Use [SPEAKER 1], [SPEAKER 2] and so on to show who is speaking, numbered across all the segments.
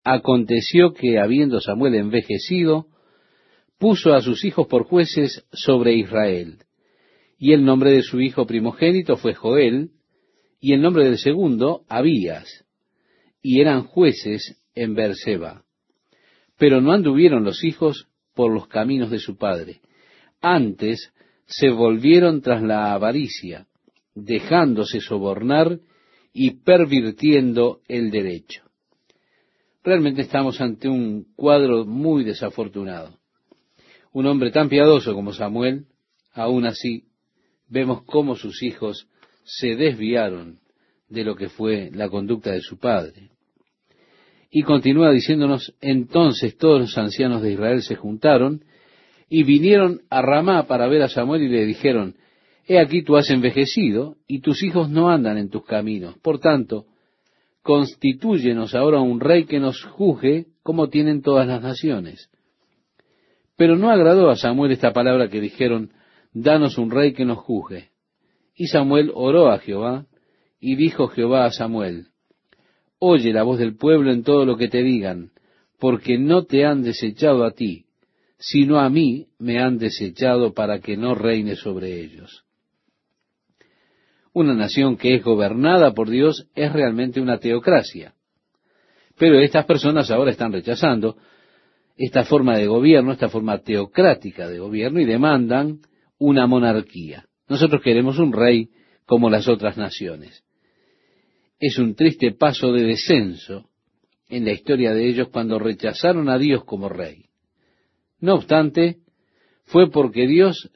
[SPEAKER 1] Aconteció que, habiendo Samuel envejecido, puso a sus hijos por jueces sobre Israel. Y el nombre de su hijo primogénito fue Joel, y el nombre del segundo, Abías. Y eran jueces en Beerseba. Pero no anduvieron los hijos por los caminos de su padre. Antes se volvieron tras la avaricia, dejándose sobornar y pervirtiendo el derecho. Realmente estamos ante un cuadro muy desafortunado. Un hombre tan piadoso como Samuel, aún así, vemos cómo sus hijos se desviaron de lo que fue la conducta de su padre. Y continúa diciéndonos, entonces todos los ancianos de Israel se juntaron y vinieron a Ramá para ver a Samuel y le dijeron, he aquí tú has envejecido y tus hijos no andan en tus caminos. Por tanto, constitúyenos ahora un rey que nos juzgue como tienen todas las naciones. Pero no agradó a Samuel esta palabra que dijeron, danos un rey que nos juzgue. Y Samuel oró a Jehová, y dijo Jehová a Samuel, oye la voz del pueblo en todo lo que te digan, porque no te han desechado a ti, sino a mí me han desechado para que no reine sobre ellos. Una nación que es gobernada por Dios es realmente una teocracia. Pero estas personas ahora están rechazando esta forma de gobierno, esta forma teocrática de gobierno, y demandan una monarquía. Nosotros queremos un rey como las otras naciones. Es un triste paso de descenso en la historia de ellos cuando rechazaron a Dios como rey. No obstante, fue porque Dios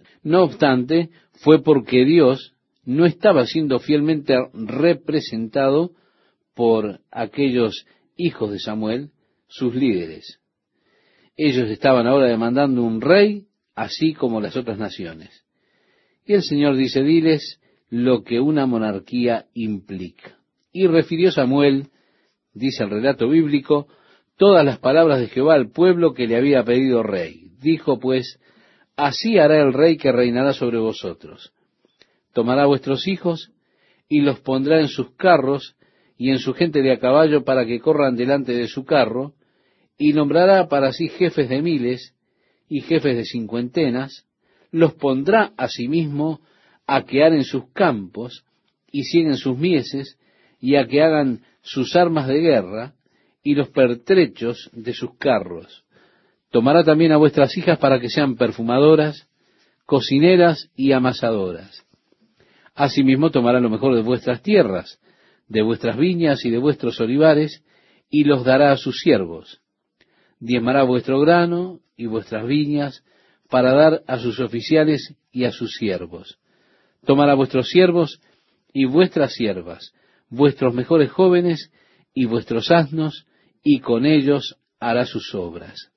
[SPEAKER 1] no estaba siendo fielmente representado por aquellos hijos de Samuel, sus líderes. Ellos estaban ahora demandando un rey, así como las otras naciones. Y el Señor dice, diles lo que una monarquía implica. Y refirió Samuel, dice el relato bíblico, todas las palabras de Jehová al pueblo que le había pedido rey. Dijo pues, así hará el rey que reinará sobre vosotros. Tomará vuestros hijos y los pondrá en sus carros y en su gente de a caballo para que corran delante de su carro, y nombrará para sí jefes de miles y jefes de cincuentenas, los pondrá asimismo a que aren sus campos y cieguen sus mieses y a que hagan sus armas de guerra y los pertrechos de sus carros. Tomará también a vuestras hijas para que sean perfumadoras, cocineras y amasadoras. Asimismo tomará lo mejor de vuestras tierras, de vuestras viñas y de vuestros olivares, y los dará a sus siervos. Diezmará vuestro grano y vuestras viñas para dar a sus oficiales y a sus siervos. Tomará vuestros siervos y vuestras siervas, vuestros mejores jóvenes y vuestros asnos, y con ellos hará sus obras.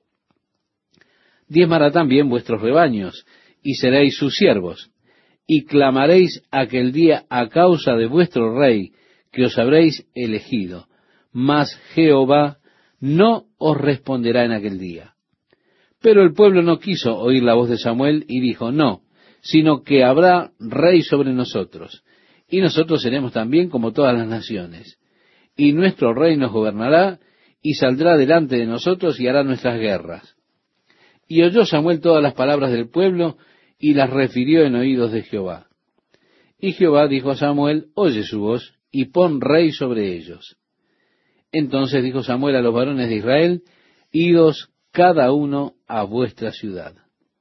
[SPEAKER 1] Diezmará también vuestros rebaños, y seréis sus siervos, y clamaréis aquel día a causa de vuestro rey, que os habréis elegido, mas Jehová no os responderá en aquel día. Pero el pueblo no quiso oír la voz de Samuel y dijo, no, sino que habrá rey sobre nosotros, y nosotros seremos también como todas las naciones, y nuestro rey nos gobernará, y saldrá delante de nosotros y hará nuestras guerras. Y oyó Samuel todas las palabras del pueblo, y las refirió en oídos de Jehová. Y Jehová dijo a Samuel, oye su voz, y pon rey sobre ellos. Entonces dijo Samuel a los varones de Israel, idos cada uno a vuestra ciudad.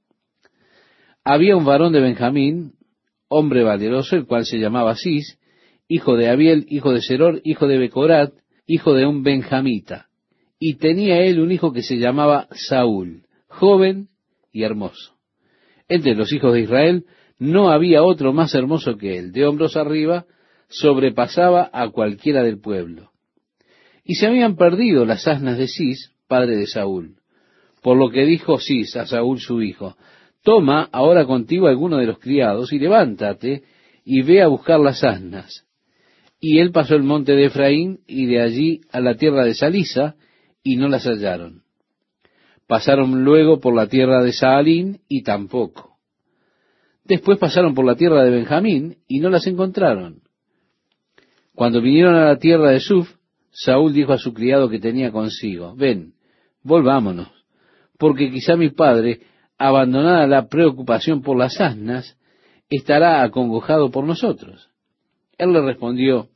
[SPEAKER 1] Había un varón de Benjamín, hombre valeroso, el cual se llamaba Cis, hijo de Abiel, hijo de Seror, hijo de Becorat, hijo de un benjamita. Y tenía él un hijo que se llamaba Saúl, joven y hermoso. Entre los hijos de Israel no había otro más hermoso que él. De hombros arriba sobrepasaba a cualquiera del pueblo. Y se habían perdido las asnas de Cis, padre de Saúl. Por lo que dijo Cis a Saúl su hijo, toma ahora contigo alguno de los criados y levántate y ve a buscar las asnas. Y él pasó el monte de Efraín y de allí a la tierra de Salisa y no las hallaron. Pasaron luego por la tierra de Saalín y tampoco. Después pasaron por la tierra de Benjamín y no las encontraron. Cuando vinieron a la tierra de Suf, Saúl dijo a su criado que tenía consigo: ven, volvámonos, porque quizá mi padre, abandonada la preocupación por las asnas, estará acongojado por nosotros. Él le respondió: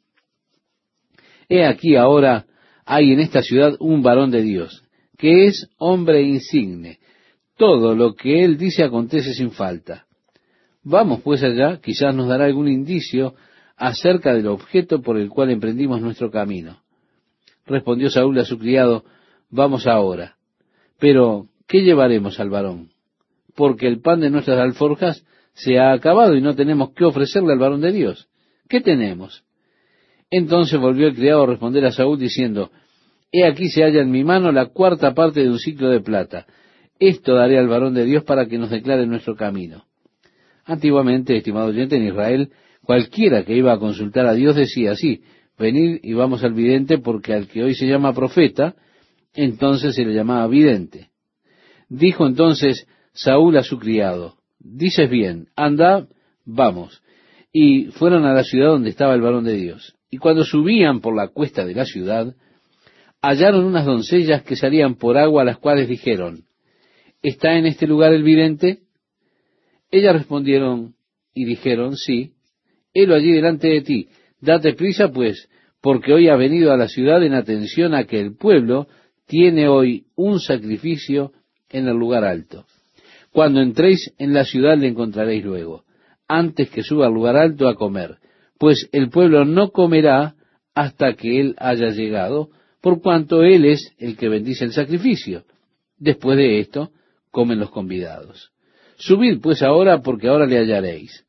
[SPEAKER 1] he aquí ahora hay en esta ciudad un varón de Dios, que es hombre insigne. Todo lo que él dice acontece sin falta. Vamos pues allá, quizás nos dará algún indicio acerca del objeto por el cual emprendimos nuestro camino. Respondió Saúl a su criado: vamos ahora. Pero, ¿qué llevaremos al varón? Porque el pan de nuestras alforjas se ha acabado y no tenemos qué ofrecerle al varón de Dios. ¿Qué tenemos? Entonces volvió el criado a responder a Saúl diciendo: he aquí se halla en mi mano la cuarta parte de un siclo de plata. Esto daré al varón de Dios para que nos declare nuestro camino. Antiguamente, estimado oyente, en Israel, cualquiera que iba a consultar a Dios decía así: venid y vamos al vidente, porque al que hoy se llama profeta, entonces se le llamaba vidente. Dijo entonces Saúl a su criado: dices bien, anda, vamos. Y fueron a la ciudad donde estaba el varón de Dios. Y cuando subían por la cuesta de la ciudad, hallaron unas doncellas que salían por agua, a las cuales dijeron: ¿está en este lugar el vidente? Ellas respondieron y dijeron: sí, helo allí delante de ti. Date prisa, pues, porque hoy ha venido a la ciudad en atención a que el pueblo tiene hoy un sacrificio en el lugar alto. Cuando entréis en la ciudad le encontraréis luego, antes que suba al lugar alto a comer, pues el pueblo no comerá hasta que él haya llegado, por cuanto él es el que bendice el sacrificio. Después de esto, comen los convidados. Subid pues ahora, porque ahora le hallaréis.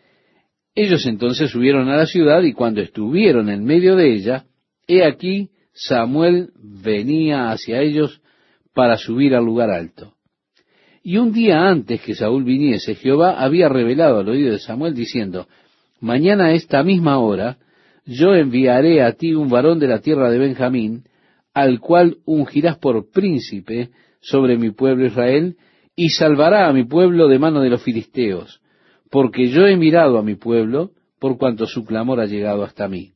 [SPEAKER 1] Ellos entonces subieron a la ciudad, y cuando estuvieron en medio de ella, he aquí Samuel venía hacia ellos para subir al lugar alto. Y un día antes que Saúl viniese, Jehová había revelado al oído de Samuel diciendo: mañana a esta misma hora yo enviaré a ti un varón de la tierra de Benjamín, al cual ungirás por príncipe sobre mi pueblo Israel, y salvará a mi pueblo de mano de los filisteos, porque yo he mirado a mi pueblo, por cuanto su clamor ha llegado hasta mí.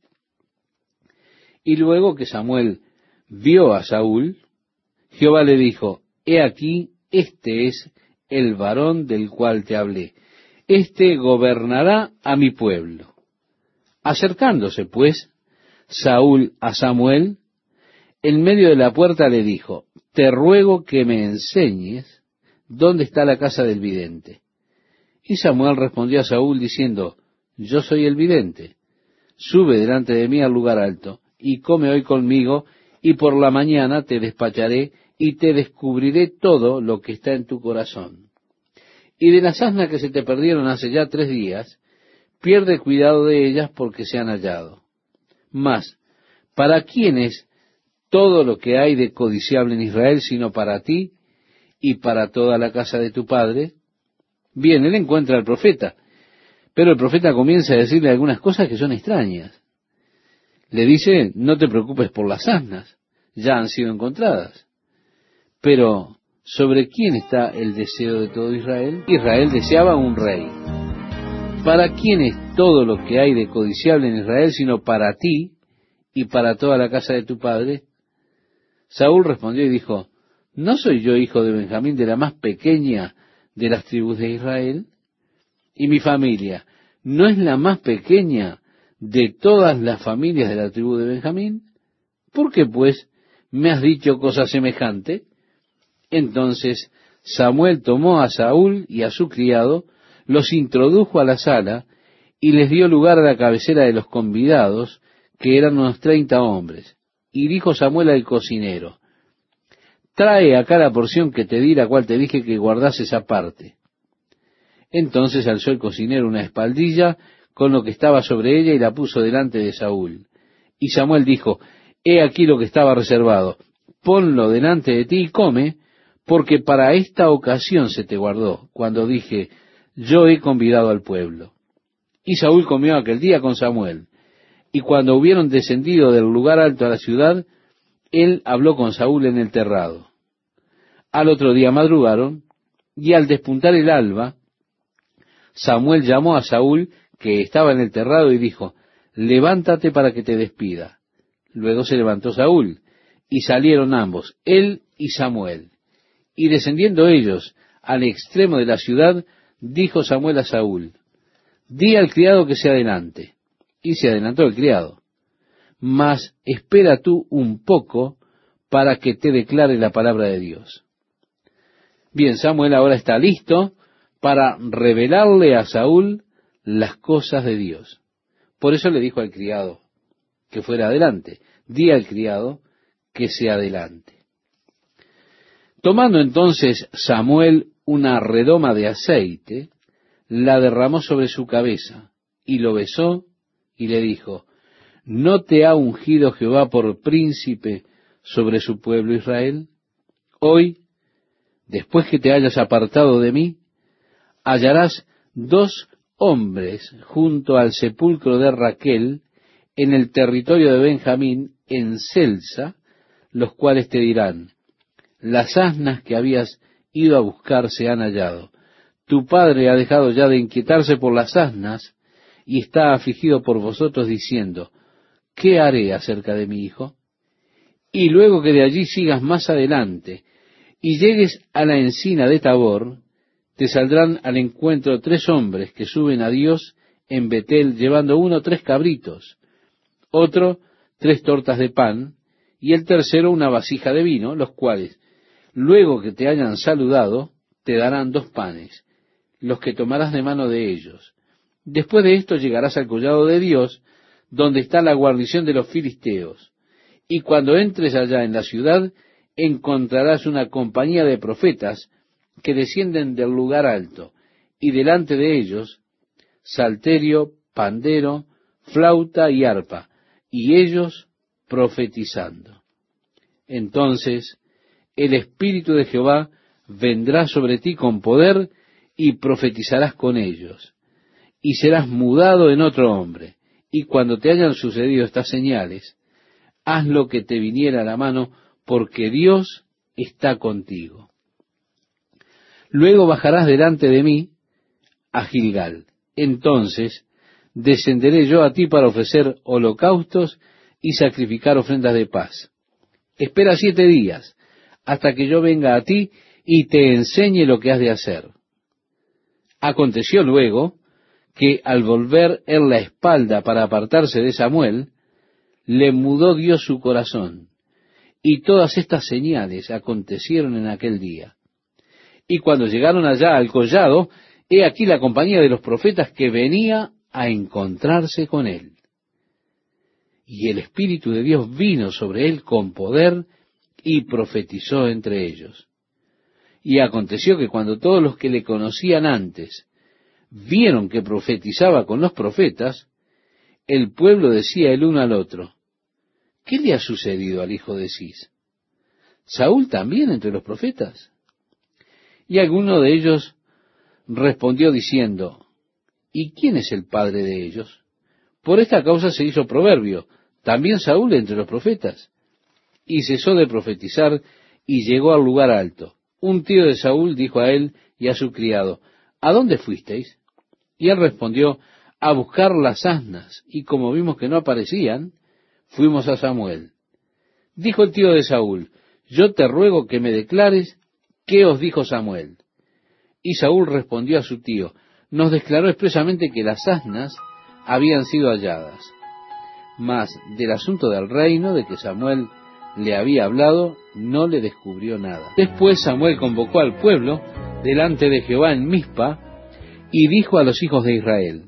[SPEAKER 1] Y luego que Samuel vio a Saúl, Jehová le dijo: he aquí, este es el varón del cual te hablé. Este gobernará a mi pueblo. Acercándose, pues, Saúl a Samuel, en medio de la puerta le dijo: te ruego que me enseñes dónde está la casa del vidente. Y Samuel respondió a Saúl diciendo: yo soy el vidente. Sube delante de mí al lugar alto, y come hoy conmigo, y por la mañana te despacharé, y te descubriré todo lo que está en tu corazón. Y de las asnas que se te perdieron hace ya 3 días, pierde cuidado de ellas, porque se han hallado. Mas, ¿para quién es todo lo que hay de codiciable en Israel, sino para ti y para toda la casa de tu padre? Bien, él encuentra al profeta, pero el profeta comienza a decirle algunas cosas que son extrañas. Le dice: no te preocupes por las asnas, ya han sido encontradas. Pero, ¿sobre quién está el deseo de todo Israel? Israel deseaba un rey. ¿Para quién es todo lo que hay de codiciable en Israel, sino para ti y para toda la casa de tu padre? Saúl respondió y dijo: ¿no soy yo hijo de Benjamín, de la más pequeña de las tribus de Israel? ¿Y mi familia no es la más pequeña de todas las familias de la tribu de Benjamín? ¿Por qué, pues, me has dicho cosa semejante? Entonces Samuel tomó a Saúl y a su criado, los introdujo a la sala, y les dio lugar a la cabecera de los convidados, que eran unos 30 hombres. Y dijo Samuel al cocinero: trae acá la porción que te di, la cual te dije que guardases aparte. Entonces alzó el cocinero una espaldilla con lo que estaba sobre ella, y la puso delante de Saúl. Y Samuel dijo: he aquí lo que estaba reservado, ponlo delante de ti y come, porque para esta ocasión se te guardó, cuando dije: yo he convidado al pueblo. Y Saúl comió aquel día con Samuel. Y cuando hubieron descendido del lugar alto a la ciudad, él habló con Saúl en el terrado. Al otro día madrugaron, y al despuntar el alba, Samuel llamó a Saúl, que estaba en el terrado, y dijo: levántate para que te despida. Luego se levantó Saúl, y salieron ambos, él y Samuel. Y descendiendo ellos al extremo de la ciudad, dijo Samuel a Saúl: di al criado que se adelante. Y se adelantó el criado. Mas espera tú un poco para que te declare la palabra de Dios. Bien, Samuel ahora está listo para revelarle a Saúl las cosas de Dios. Por eso le dijo al criado que fuera adelante. Di al criado que se adelante. Tomando entonces Samuel una redoma de aceite, la derramó sobre su cabeza, y lo besó, y le dijo: ¿no te ha ungido Jehová por príncipe sobre su pueblo Israel? Hoy, después que te hayas apartado de mí, hallarás 2 hombres junto al sepulcro de Raquel en el territorio de Benjamín, en Celsa, los cuales te dirán: las asnas que habías ido a buscar se han hallado. Tu padre ha dejado ya de inquietarse por las asnas y está afligido por vosotros, diciendo: ¿qué haré acerca de mi hijo? Y luego que de allí sigas más adelante y llegues a la encina de Tabor, te saldrán al encuentro 3 hombres que suben a Dios en Betel, llevando uno 3 cabritos, otro 3 tortas de pan, y el tercero una vasija de vino, los cuales, luego que te hayan saludado, te darán 2 panes, los que tomarás de mano de ellos. Después de esto llegarás al collado de Dios, donde está la guarnición de los filisteos, y cuando entres allá en la ciudad, encontrarás una compañía de profetas que descienden del lugar alto, y delante de ellos salterio, pandero, flauta y arpa, y ellos profetizando. Entonces el Espíritu de Jehová vendrá sobre ti con poder, y profetizarás con ellos, y serás mudado en otro hombre. Y cuando te hayan sucedido estas señales, haz lo que te viniera a la mano, porque Dios está contigo. Luego bajarás delante de mí a Gilgal. Entonces descenderé yo a ti para ofrecer holocaustos y sacrificar ofrendas de paz. Espera 7 días, hasta que yo venga a ti y te enseñe lo que has de hacer. Aconteció luego que al volver él la espalda para apartarse de Samuel, le mudó Dios su corazón. Y todas estas señales acontecieron en aquel día. Y cuando llegaron allá al collado, he aquí la compañía de los profetas que venía a encontrarse con él. Y el Espíritu de Dios vino sobre él con poder, y profetizó entre ellos. Y aconteció que cuando todos los que le conocían antes vieron que profetizaba con los profetas, el pueblo decía el uno al otro: ¿qué le ha sucedido al hijo de Cis? ¿Saúl también entre los profetas? Y alguno de ellos respondió diciendo: ¿y quién es el padre de ellos? Por esta causa se hizo proverbio: ¿también Saúl entre los profetas? Y cesó de profetizar, y llegó al lugar alto. Un tío de Saúl dijo a él y a su criado: ¿a dónde fuisteis? Y él respondió: a buscar las asnas, y como vimos que no aparecían, fuimos a Samuel. Dijo el tío de Saúl: yo te ruego que me declares qué os dijo Samuel. Y Saúl respondió a su tío: nos declaró expresamente que las asnas habían sido halladas. Mas del asunto del reino de que Samuel le había hablado, no le descubrió nada. Después Samuel convocó al pueblo delante de Jehová en Mizpa, y dijo a los hijos de Israel: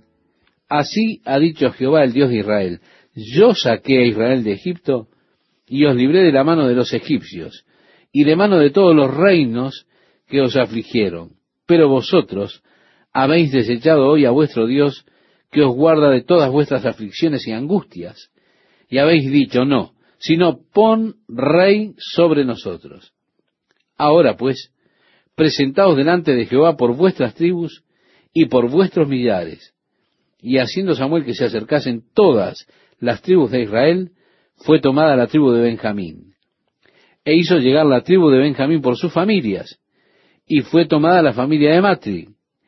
[SPEAKER 1] así ha dicho Jehová, el Dios de Israel: yo saqué a Israel de Egipto, y os libré de la mano de los egipcios, y de mano de todos los reinos que os afligieron. Pero vosotros habéis desechado hoy a vuestro Dios, que os guarda de todas vuestras aflicciones y angustias, y habéis dicho: no, sino pon rey sobre nosotros. Ahora pues, presentaos delante de Jehová por vuestras tribus y por vuestros millares. Y haciendo Samuel que se acercasen todas las tribus de Israel, fue tomada la tribu de Benjamín. E hizo llegar la tribu de Benjamín por sus familias, y fue tomada la familia de Matri,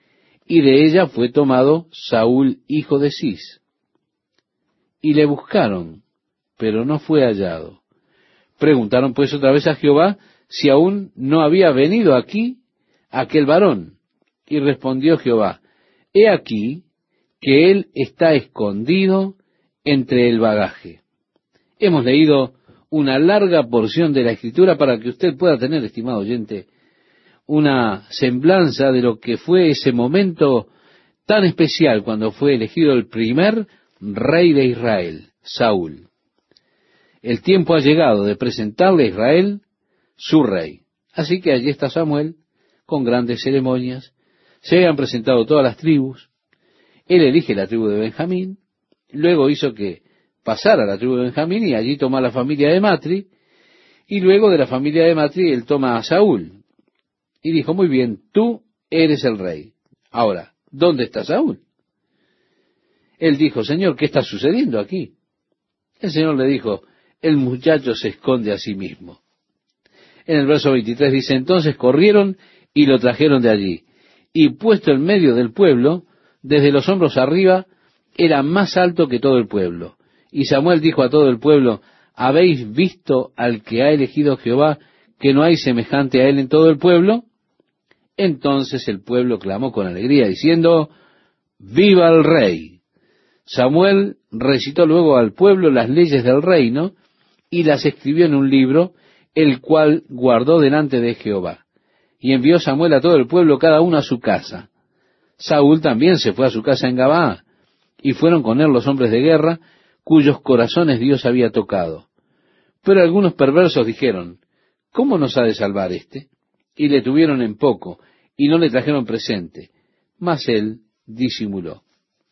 [SPEAKER 1] y de ella fue tomado Saúl, hijo de Cis. Y le buscaron, pero no fue hallado. Preguntaron pues otra vez a Jehová si aún no había venido aquí aquel varón. Y respondió Jehová, he aquí que él está escondido entre el bagaje. Hemos leído una larga porción de la Escritura para que usted pueda tener, estimado oyente, una semblanza de lo que fue ese momento tan especial cuando fue elegido el primer rey de Israel, Saúl. El tiempo ha llegado de presentarle a Israel su rey. Así que allí está Samuel, con grandes ceremonias. Se han presentado todas las tribus. Él elige la tribu de Benjamín. Luego hizo que pasara a la tribu de Benjamín y allí toma a la familia de Matri. Y luego de la familia de Matri él toma a Saúl. Y dijo, muy bien, tú eres el rey. Ahora, ¿dónde está Saúl? Él dijo, Señor, ¿qué está sucediendo aquí? El Señor le dijo, el muchacho se esconde a sí mismo. En el verso 23 dice, entonces corrieron y lo trajeron de allí. Y puesto en medio del pueblo, desde los hombros arriba, era más alto que todo el pueblo. Y Samuel dijo a todo el pueblo, ¿habéis visto al que ha elegido Jehová, que no hay semejante a él en todo el pueblo? Entonces el pueblo clamó con alegría, diciendo, ¡viva el rey! Samuel recitó luego al pueblo las leyes del reino, y las escribió en un libro, el cual guardó delante de Jehová. Y envió Samuel a todo el pueblo, cada uno a su casa. Saúl también se fue a su casa en Gabaa, y fueron con él los hombres de guerra, cuyos corazones Dios había tocado. Pero algunos perversos dijeron, ¿cómo nos ha de salvar éste? Y le tuvieron en poco, y no le trajeron presente. Mas él disimuló.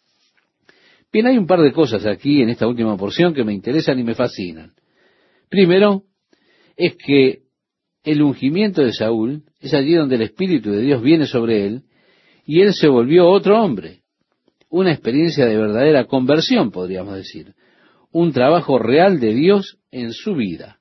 [SPEAKER 1] Bien, hay un par de cosas aquí en esta última porción que me interesan y me fascinan. Primero, es que el ungimiento de Saúl es allí donde el Espíritu de Dios viene sobre él, y él se volvió otro hombre. Una experiencia de verdadera conversión, podríamos decir. Un trabajo real de Dios en su vida.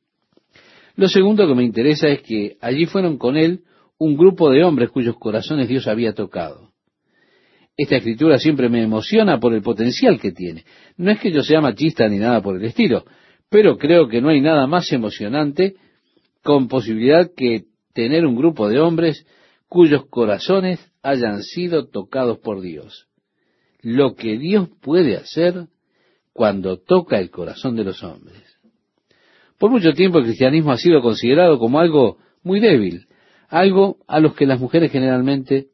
[SPEAKER 1] Lo segundo que me interesa es que allí fueron con él un grupo de hombres cuyos corazones Dios había tocado. Esta escritura siempre me emociona por el potencial que tiene. No es que yo sea machista ni nada por el estilo, pero creo que no hay nada más emocionante con posibilidad que tener un grupo de hombres cuyos corazones hayan sido tocados por Dios. Lo que Dios puede hacer cuando toca el corazón de los hombres. Por mucho tiempo el cristianismo ha sido considerado como algo muy débil, algo a los que las mujeres generalmente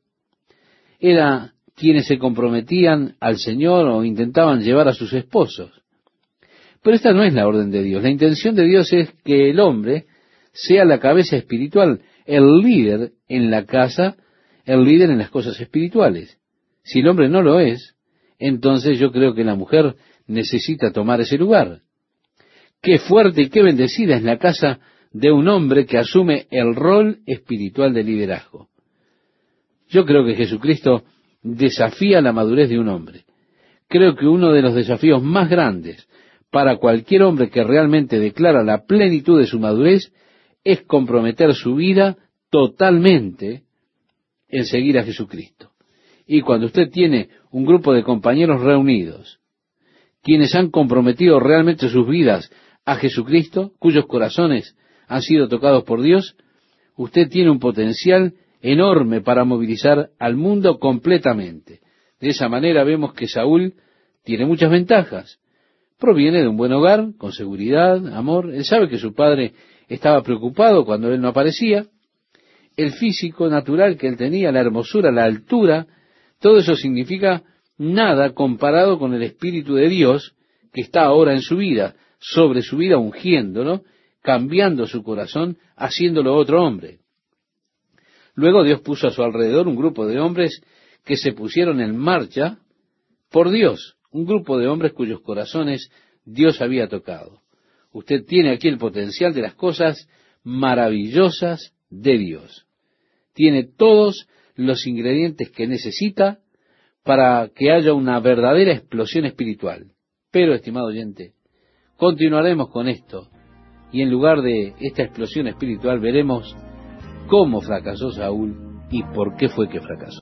[SPEAKER 1] eran quienes se comprometían al Señor o intentaban llevar a sus esposos. Pero esta no es la orden de Dios. La intención de Dios es que el hombre sea la cabeza espiritual, el líder en la casa, el líder en las cosas espirituales. Si el hombre no lo es, entonces yo creo que la mujer necesita tomar ese lugar. Qué fuerte y qué bendecida es la casa de un hombre que asume el rol espiritual de liderazgo. Yo creo que Jesucristo desafía la madurez de un hombre. Creo que uno de los desafíos más grandes para cualquier hombre que realmente declara la plenitud de su madurez es comprometer su vida totalmente en seguir a Jesucristo. Y cuando usted tiene un grupo de compañeros reunidos, quienes han comprometido realmente sus vidas a Jesucristo, cuyos corazones han sido tocados por Dios, usted tiene un potencial enorme para movilizar al mundo completamente. De esa manera vemos que Saúl tiene muchas ventajas. Proviene de un buen hogar, con seguridad, amor. Él sabe que su padre estaba preocupado cuando él no aparecía. El físico natural que él tenía, la hermosura, la altura, todo eso significa nada comparado con el Espíritu de Dios que está ahora en su vida, sobre su vida ungiéndolo, cambiando su corazón, haciéndolo otro hombre. Luego Dios puso a su alrededor un grupo de hombres que se pusieron en marcha por Dios, un grupo de hombres cuyos corazones Dios había tocado. Usted tiene aquí el potencial de las cosas maravillosas de Dios. Tiene todos los ingredientes que necesita para que haya una verdadera explosión espiritual. Pero, estimado oyente, continuaremos con esto y en lugar de esta explosión espiritual veremos cómo fracasó Saúl y por qué fue que fracasó.